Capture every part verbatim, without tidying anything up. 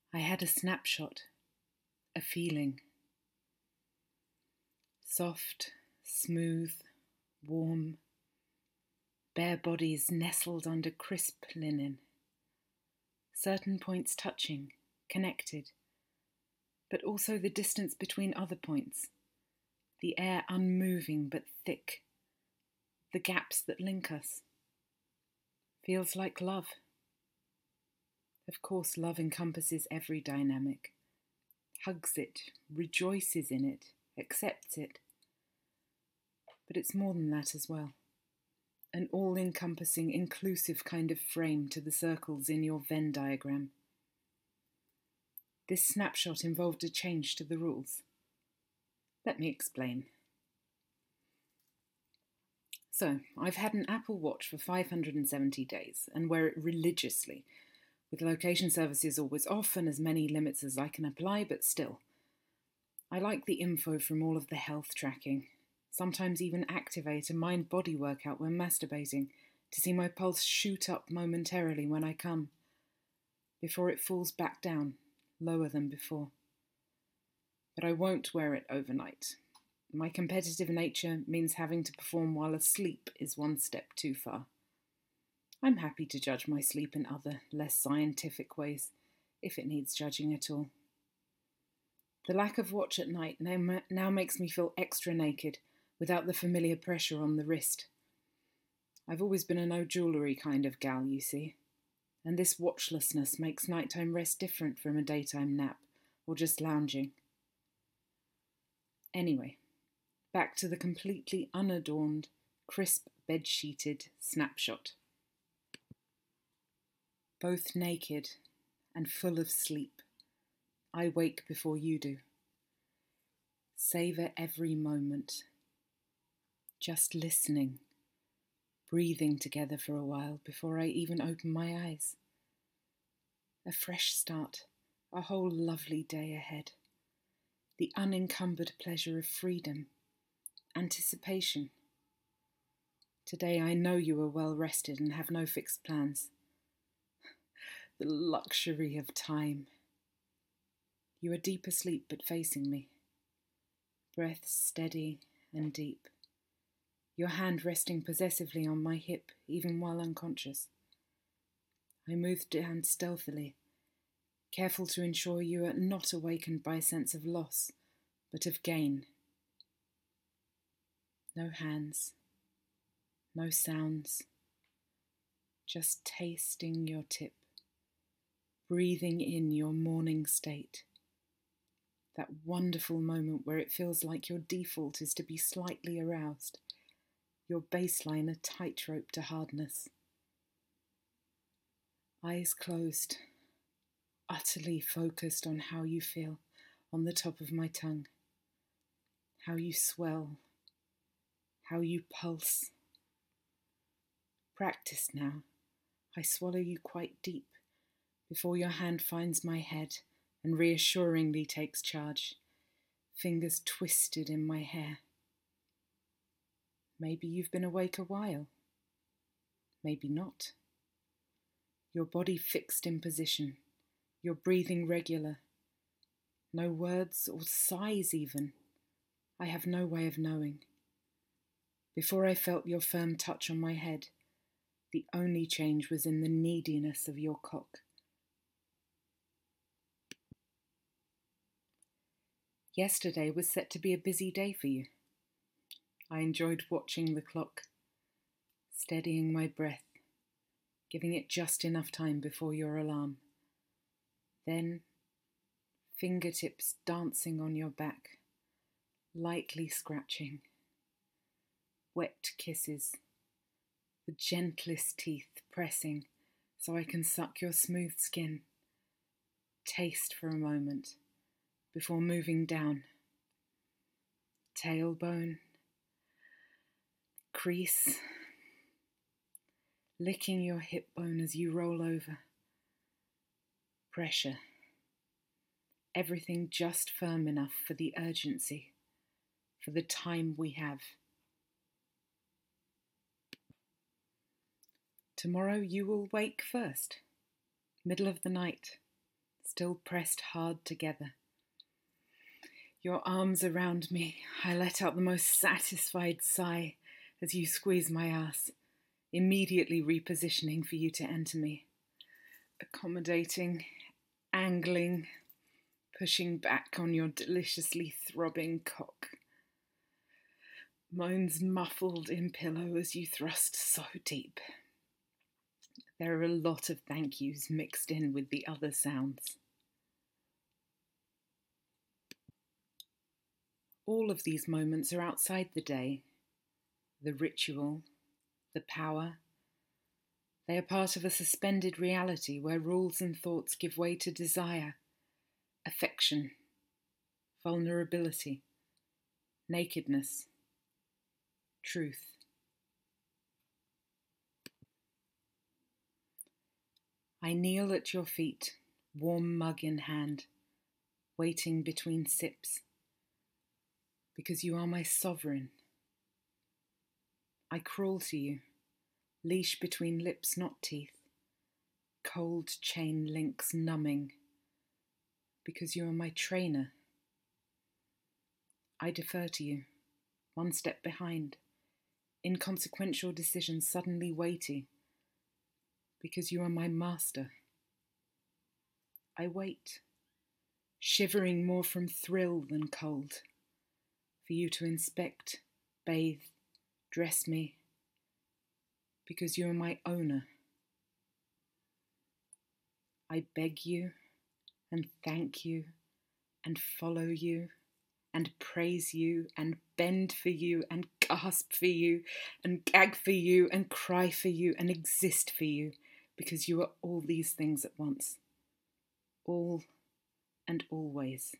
I had a snapshot, a feeling. Soft, smooth, warm, bare bodies nestled under crisp linen. Certain points touching, connected, but also the distance between other points. The air unmoving but thick. The gaps that link us. Feels like love. Of course, love encompasses every dynamic. Hugs it, rejoices in it, accepts it. But it's more than that as well. An all-encompassing, inclusive kind of frame to the circles in your Venn diagram. This snapshot involved a change to the rules. Let me explain. So, I've had an Apple Watch for five hundred seventy days and wear it religiously, with location services always off and as many limits as I can apply, but still. I like the info from all of the health tracking. Sometimes even activate a mind-body workout when masturbating to see my pulse shoot up momentarily when I come, before it falls back down, lower than before. But I won't wear it overnight. My competitive nature means having to perform while asleep is one step too far. I'm happy to judge my sleep in other, less scientific ways, if it needs judging at all. The lack of watch at night now, now makes me feel extra naked, without the familiar pressure on the wrist. I've always been a no-jewellery kind of gal, you see, and this watchlessness makes nighttime rest different from a daytime nap, or just lounging. Anyway, back to the completely unadorned, crisp bed-sheeted snapshot. Both naked and full of sleep, I wake before you do. Savour every moment. Just listening, breathing together for a while before I even open my eyes. A fresh start, a whole lovely day ahead. The unencumbered pleasure of freedom, anticipation. Today I know you are well rested and have no fixed plans. The luxury of time. You are deep asleep but facing me. Breath steady and deep. Your hand resting possessively on my hip, even while unconscious. I moved down stealthily, careful to ensure you are not awakened by a sense of loss, but of gain. No hands, no sounds, just tasting your tip, breathing in your morning state. That wonderful moment where it feels like your default is to be slightly aroused, your baseline a tightrope to hardness. Eyes closed, utterly focused on how you feel on the top of my tongue, how you swell, how you pulse. Practiced now, I swallow you quite deep before your hand finds my head and reassuringly takes charge, fingers twisted in my hair. Maybe you've been awake a while. Maybe not. Your body fixed in position, your breathing regular. No words or sighs even. I have no way of knowing. Before I felt your firm touch on my head, the only change was in the neediness of your cock. Yesterday was set to be a busy day for you. I enjoyed watching the clock, steadying my breath, giving it just enough time before your alarm. Then, fingertips dancing on your back, lightly scratching. Wet kisses, the gentlest teeth pressing so I can suck your smooth skin. Taste for a moment before moving down. Tailbone, crease, licking your hip bone as you roll over. Pressure. Everything just firm enough for the urgency, for the time we have. Tomorrow you will wake first, middle of the night, still pressed hard together. Your arms around me, I let out the most satisfied sigh as you squeeze my ass, immediately repositioning for you to enter me. Accommodating, angling, pushing back on your deliciously throbbing cock. Moans muffled in pillow as you thrust so deep. There are a lot of thank yous mixed in with the other sounds. All of these moments are outside the day, the ritual, the power. They are part of a suspended reality where rules and thoughts give way to desire, affection, vulnerability, nakedness, truth. I kneel at your feet, warm mug in hand, waiting between sips, because you are my sovereign. I crawl to you, leash between lips, not teeth, cold chain links numbing, because you are my trainer. I defer to you, one step behind, inconsequential decisions suddenly weighty, because you are my master. I wait, shivering more from thrill than cold, for you to inspect, bathe, dress me, because you are my owner. I beg you, and thank you, and follow you, and praise you, and bend for you, and gasp for you, and gag for you, and cry for you, and exist for you, because you are all these things at once. All and always.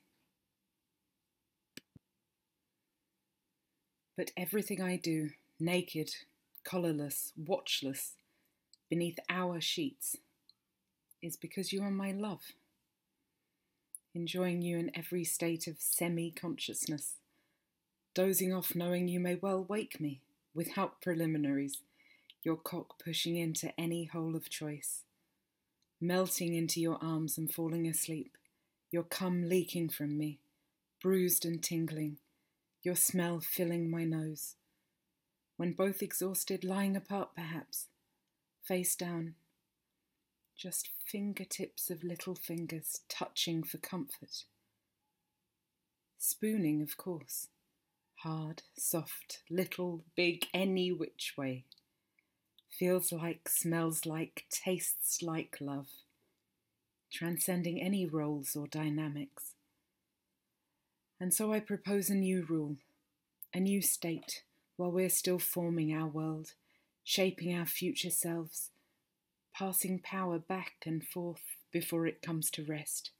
But everything I do, naked, collarless, watchless, beneath our sheets, is because you are my love. Enjoying you in every state of semi-consciousness, dozing off knowing you may well wake me, without preliminaries, your cock pushing into any hole of choice, melting into your arms and falling asleep, your cum leaking from me, bruised and tingling, your smell filling my nose, when both exhausted, lying apart perhaps, face down, just fingertips of little fingers touching for comfort. Spooning, of course, hard, soft, little, big, any which way. Feels like, smells like, tastes like love, transcending any roles or dynamics. And so I propose a new rule, a new state, while we're still forming our world, shaping our future selves, passing power back and forth before it comes to rest.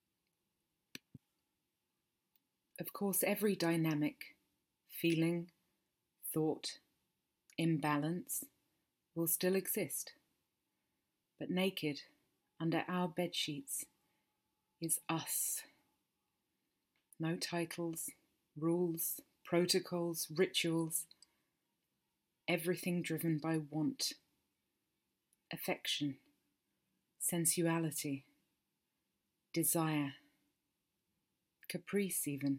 Of course, every dynamic, feeling, thought, imbalance, will still exist. But naked, under our bedsheets, is us. No titles, rules, protocols, rituals, everything driven by want, affection, sensuality, desire, caprice even.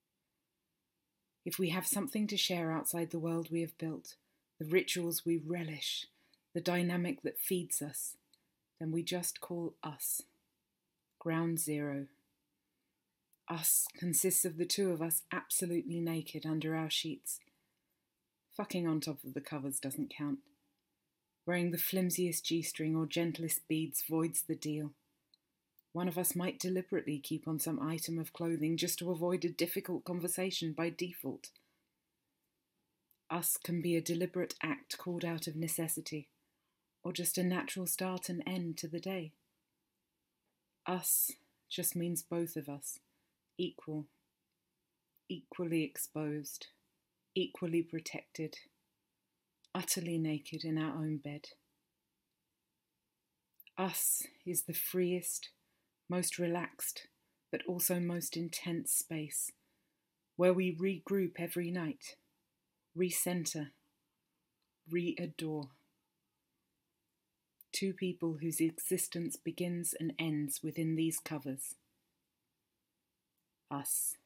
If we have something to share outside the world we have built, the rituals we relish, the dynamic that feeds us, then we just call us. Ground zero. Us consists of the two of us absolutely naked under our sheets. Fucking on top of the covers doesn't count. Wearing the flimsiest G-string or gentlest beads voids the deal. One of us might deliberately keep on some item of clothing just to avoid a difficult conversation by default. Us can be a deliberate act called out of necessity, or just a natural start and end to the day. Us just means both of us, equal, equally exposed, equally protected, utterly naked in our own bed. Us is the freest, most relaxed, but also most intense space, where we regroup every night, recenter, re-adore. two people whose existence begins and ends within these covers. Us.